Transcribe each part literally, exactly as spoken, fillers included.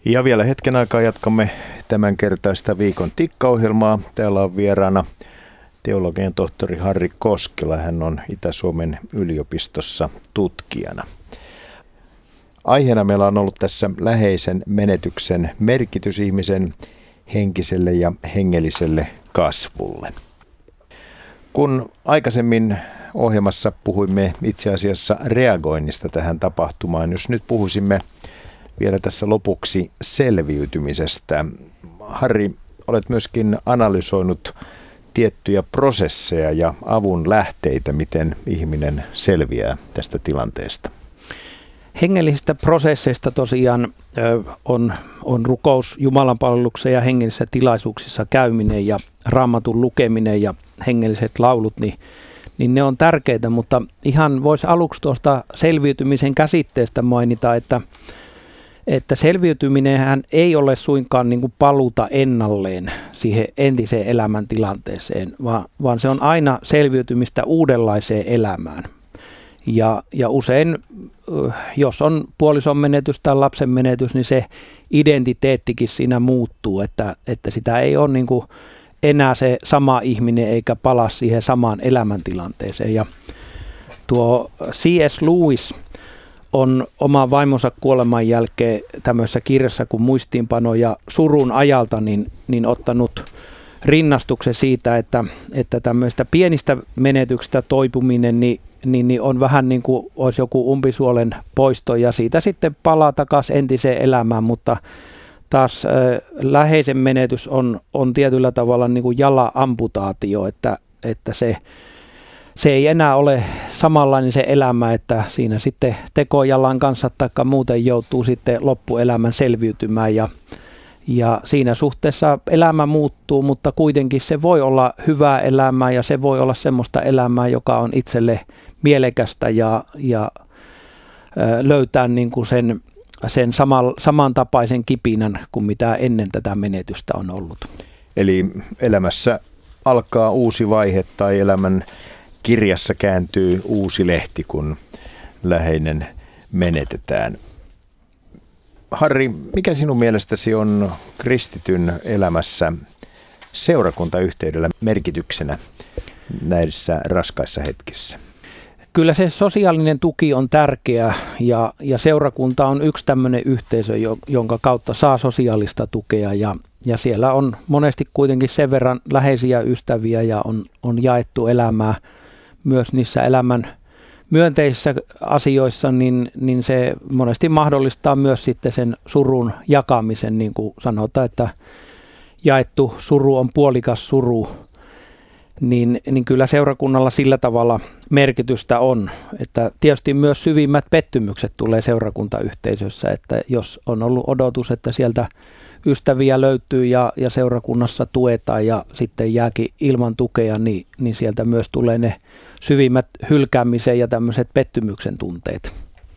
Ja vielä hetken aikaa jatkamme tämän kertaista viikon tikkaohjelmaa. Täällä on vieraana teologian tohtori Harri Koskela. Hän on Itä-Suomen yliopistossa tutkijana. Aiheena meillä on ollut tässä läheisen menetyksen merkitys ihmisen henkiselle ja hengelliselle kasvulle. Kun aikaisemmin ohjelmassa puhuimme itse asiassa reagoinnista tähän tapahtumaan, jos nyt puhuisimme vielä tässä lopuksi selviytymisestä. Harri, olet myöskin analysoinut tiettyjä prosesseja ja avun lähteitä, miten ihminen selviää tästä tilanteesta. Hengellisistä prosesseista tosiaan on, on rukous, jumalanpalveluksen ja hengellisissä tilaisuuksissa käyminen ja raamatun lukeminen ja hengelliset laulut, niin, niin ne on tärkeitä, mutta ihan voisi aluksi tuosta selviytymisen käsitteestä mainita, että, että selviytyminenhän ei ole suinkaan niin kuin paluuta ennalleen siihen entiseen elämäntilanteeseen, vaan, vaan se on aina selviytymistä uudenlaiseen elämään. Ja, ja usein, jos on puolison menetys tai lapsen menetys, niin se identiteettikin siinä muuttuu, että, että sitä ei ole niin kuin enää se sama ihminen eikä palaa siihen samaan elämäntilanteeseen. Ja tuo C S Lewis on oman vaimonsa kuoleman jälkeen tämmöisessä kirjassa kuin Muistiinpano ja surun ajalta niin, niin ottanut rinnastuksen siitä, että, että tämmöistä pienistä menetyksistä toipuminen niin Niin, niin on vähän niin kuin olisi joku umpisuolen poisto ja siitä sitten palaa takaisin entiseen elämään, mutta taas äh, läheisen menetys on, on tietyllä tavalla niin kuin jala-amputaatio, että, että se, se ei enää ole samanlainen se elämä, että siinä sitten tekojalan kanssa tai muuten joutuu sitten loppuelämän selviytymään ja Ja siinä suhteessa elämä muuttuu, mutta kuitenkin se voi olla hyvää elämää ja se voi olla semmoista elämää, joka on itselle mielekästä ja, ja löytää niin kuin sen, sen saman, samantapaisen kipinän kuin mitä ennen tätä menetystä on ollut. Eli elämässä alkaa uusi vaihe tai elämän kirjassa kääntyy uusi lehti, kun läheinen menetetään. Harri, mikä sinun mielestäsi on kristityn elämässä seurakuntayhteydellä merkityksenä näissä raskaissa hetkissä? Kyllä se sosiaalinen tuki on tärkeä ja, ja seurakunta on yksi tämmöinen yhteisö, jonka kautta saa sosiaalista tukea ja, ja siellä on monesti kuitenkin sen verran läheisiä ystäviä ja on, on jaettu elämää myös niissä elämän myönteisissä asioissa, niin, niin se monesti mahdollistaa myös sitten sen surun jakamisen, niin kuin sanotaan, että jaettu suru on puolikas suru, niin, niin kyllä seurakunnalla sillä tavalla merkitystä on, että tietysti myös syvimmät pettymykset tulee seurakuntayhteisössä, että jos on ollut odotus, että sieltä ystäviä löytyy ja, ja seurakunnassa tuetaan ja sitten jääkin ilman tukea, niin, niin sieltä myös tulee ne syvimmät hylkäämisen ja tämmöiset pettymyksen tunteet.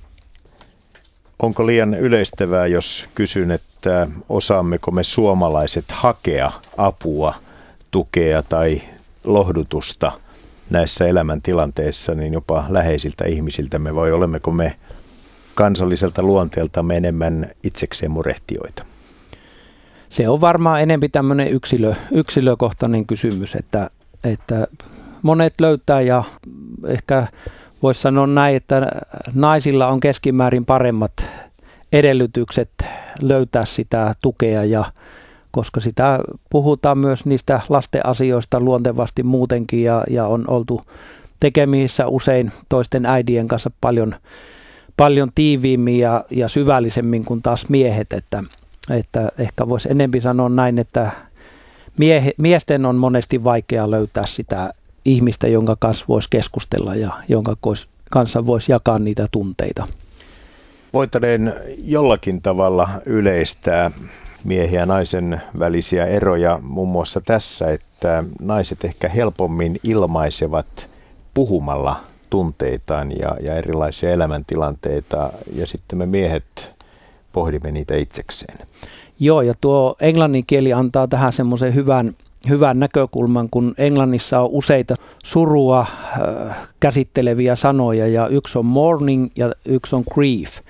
Onko liian yleistävää, jos kysyn, että osaammeko me suomalaiset hakea apua, tukea tai lohdutusta näissä elämäntilanteissa, niin jopa läheisiltä ihmisiltämme, vai olemmeko me kansalliselta luonteeltamme enemmän itsekseen murehtijoita? Se on varmaan enemmän tämmöinen yksilö, yksilökohtainen kysymys, että, että monet löytää ja ehkä voisi sanoa näin, että naisilla on keskimäärin paremmat edellytykset löytää sitä tukea ja koska sitä puhutaan myös niistä lasten asioista luontevasti muutenkin ja, ja on oltu tekemisissä usein toisten äidien kanssa paljon, paljon tiiviimmin ja, ja syvällisemmin kuin taas miehet, että Että ehkä voisi enemmän sanoa näin, että miehe, miesten on monesti vaikea löytää sitä ihmistä, jonka kanssa voisi keskustella ja jonka kanssa voisi jakaa niitä tunteita. Voitaneen jollakin tavalla yleistää miehen ja naisen välisiä eroja muun muassa tässä, että naiset ehkä helpommin ilmaisevat puhumalla tunteitaan ja, ja erilaisia elämäntilanteita ja sitten me miehet pohdimme niitä itsekseen. Joo, ja tuo englannin kieli antaa tähän semmoisen hyvän, hyvän näkökulman, kun englannissa on useita surua äh, käsitteleviä sanoja, ja yksi on mourning ja yksi on grief.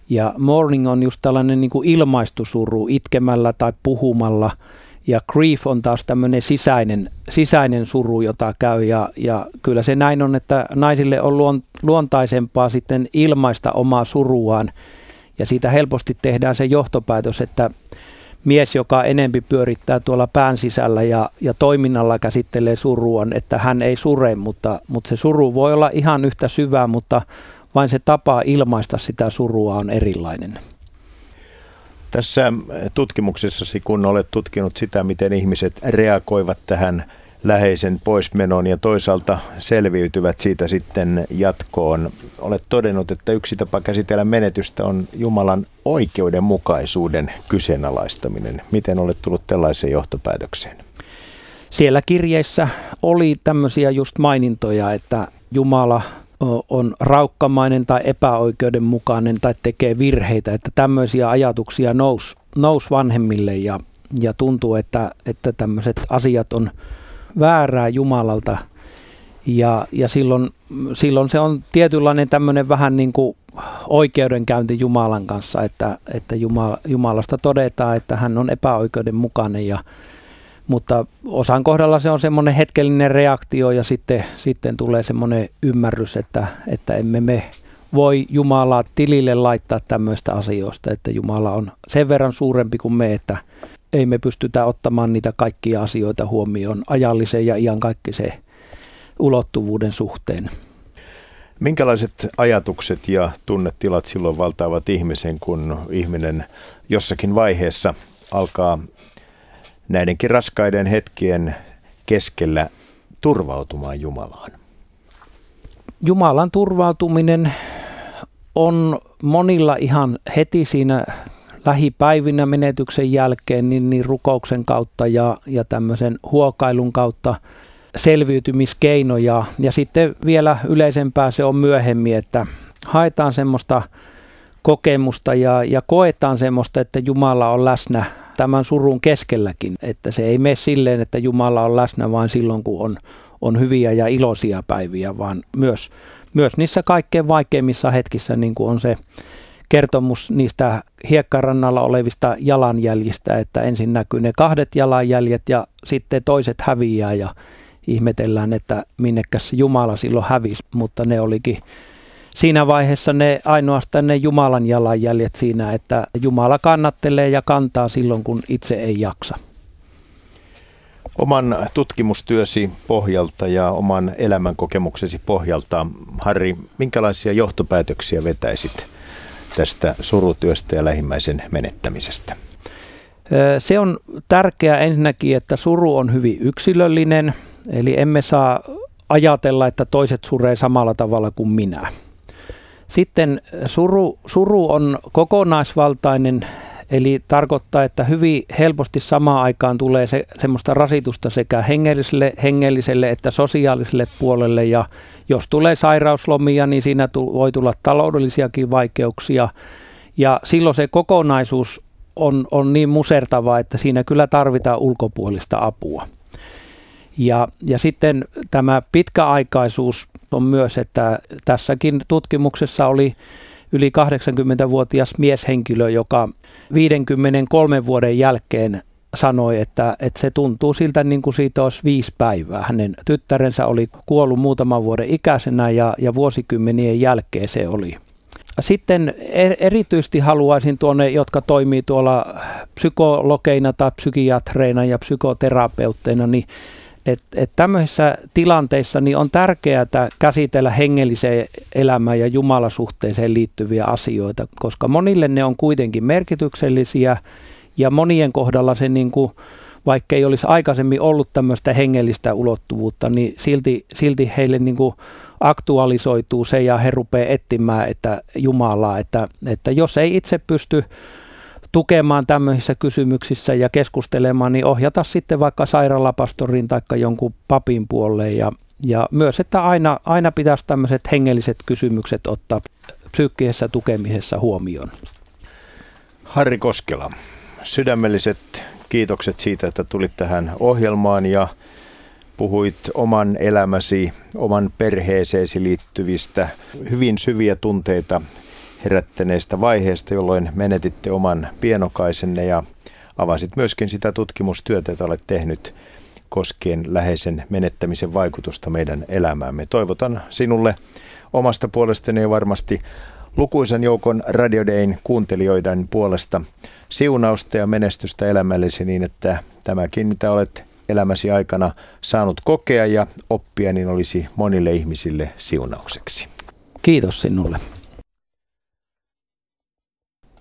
Ja mourning on just tällainen niin kuin ilmaistu suru itkemällä tai puhumalla. Ja grief on taas tämmöinen sisäinen, sisäinen suru, jota käy. Ja, ja kyllä se näin on, että naisille on luon, luontaisempaa sitten ilmaista omaa suruaan. Ja siitä helposti tehdään se johtopäätös, että mies, joka enempi pyörittää tuolla pään sisällä ja, ja toiminnalla käsittelee suruaan, että hän ei sure, mutta, mutta se suru voi olla ihan yhtä syvää, mutta vain se tapa ilmaista sitä surua on erilainen. Tässä tutkimuksessasi, kun olet tutkinut sitä, miten ihmiset reagoivat tähän läheisen poismenoon ja toisaalta selviytyvät siitä sitten jatkoon, olet todennut, että yksi tapa käsitellä menetystä on Jumalan oikeudenmukaisuuden kyseenalaistaminen. Miten olet tullut tällaiseen johtopäätökseen? Siellä kirjeissä oli tämmöisiä just mainintoja, että Jumala on raukkamainen tai epäoikeudenmukainen tai tekee virheitä, että tämmöisiä ajatuksia nousi nous vanhemmille ja, ja tuntuu, että, että tämmöiset asiat on väärää Jumalalta ja, ja silloin, silloin se on tietynlainen tämmöinen vähän niin kuin oikeudenkäynti Jumalan kanssa, että, että Jumala, Jumalasta todetaan, että hän on epäoikeudenmukainen ja mutta osan kohdalla se on semmoinen hetkellinen reaktio ja sitten, sitten tulee semmoinen ymmärrys, että, että emme me voi Jumalaa tilille laittaa tämmöistä asioista, että Jumala on sen verran suurempi kuin me, että ei me pystytä ottamaan niitä kaikkia asioita huomioon ajallisen ja iankaikkisen ulottuvuuden suhteen. Minkälaiset ajatukset ja tunnetilat silloin valtaavat ihmisen, kun ihminen jossakin vaiheessa alkaa näidenkin raskaiden hetkien keskellä turvautumaan Jumalaan? Jumalan turvautuminen on monilla ihan heti siinä lähipäivinä menetyksen jälkeen niin, niin rukouksen kautta ja, ja tämmöisen huokailun kautta selviytymiskeinoja. Ja sitten vielä yleisempää se on myöhemmin, että haetaan semmoista kokemusta ja, ja koetaan semmoista, että Jumala on läsnä tämän surun keskelläkin, että se ei mene silleen, että Jumala on läsnä vain silloin, kun on, on hyviä ja iloisia päiviä, vaan myös, myös niissä kaikkein vaikeimmissa hetkissä, niin kuin on se kertomus niistä hiekkarannalla olevista jalanjäljistä, että ensin näkyy ne kahdet jalanjäljet ja sitten toiset häviää ja ihmetellään, että minnekäs Jumala silloin hävisi, mutta ne olikin siinä vaiheessa ne ainoastaan ne Jumalan jalanjäljet siinä, että Jumala kannattelee ja kantaa silloin, kun itse ei jaksa. Oman tutkimustyösi pohjalta ja oman elämänkokemuksesi pohjalta, Harri, minkälaisia johtopäätöksiä vetäisit tästä surutyöstä ja lähimmäisen menettämisestä? Se on tärkeää ensinnäkin, että suru on hyvin yksilöllinen, eli emme saa ajatella, että toiset suree samalla tavalla kuin minä. Sitten suru, suru on kokonaisvaltainen, eli tarkoittaa, että hyvin helposti samaan aikaan tulee se, semmoista rasitusta sekä hengelliselle, hengelliselle että sosiaaliselle puolelle. Ja jos tulee sairauslomia, niin siinä voi tulla taloudellisiakin vaikeuksia. Ja silloin se kokonaisuus on, on niin musertava, että siinä kyllä tarvitaan ulkopuolista apua. Ja, ja sitten tämä pitkäaikaisuus on myös, että tässäkin tutkimuksessa oli yli kahdeksankymmentävuotias mieshenkilö, joka viidenkymmenenkolmen vuoden jälkeen sanoi, että, että se tuntuu siltä niin kuin siitä olisi viisi päivää. Hänen tyttärensä oli kuollut muutaman vuoden ikäisenä ja, ja vuosikymmenien jälkeen se oli. Sitten erityisesti haluaisin tuonne, jotka toimii tuolla psykologeina tai psykiatreina ja psykoterapeutteina, niin Että et tämmöisissä tilanteissa niin on tärkeää käsitellä hengelliseen elämään ja jumalasuhteeseen liittyviä asioita, koska monille ne on kuitenkin merkityksellisiä ja monien kohdalla se, niin kuin, vaikka ei olisi aikaisemmin ollut tämmöistä hengellistä ulottuvuutta, niin silti, silti heille niin kuin aktualisoituu se ja he rupeaa etsimään että Jumalaa, että, että jos ei itse pysty tukemaan tämmöisissä kysymyksissä ja keskustelemaan, niin ohjata sitten vaikka sairaalapastorin tai jonkun papin puolelle. Ja, ja myös, että aina, aina pitäisi tämmöiset hengelliset kysymykset ottaa psyykkisessä tukemisessa huomioon. Harri Koskela, sydämelliset kiitokset siitä, että tulit tähän ohjelmaan ja puhuit oman elämäsi, oman perheeseesi liittyvistä hyvin syviä tunteita herättäneestä vaiheesta, jolloin menetitte oman pienokaisenne ja avasit myöskin sitä tutkimustyötä, jota olet tehnyt koskien läheisen menettämisen vaikutusta meidän elämäämme. Toivotan sinulle omasta puolestani ja varmasti lukuisan joukon Radio Dayn kuuntelijoiden puolesta siunausta ja menestystä elämällesi niin, että tämäkin, mitä olet elämäsi aikana saanut kokea ja oppia, niin olisi monille ihmisille siunaukseksi. Kiitos sinulle.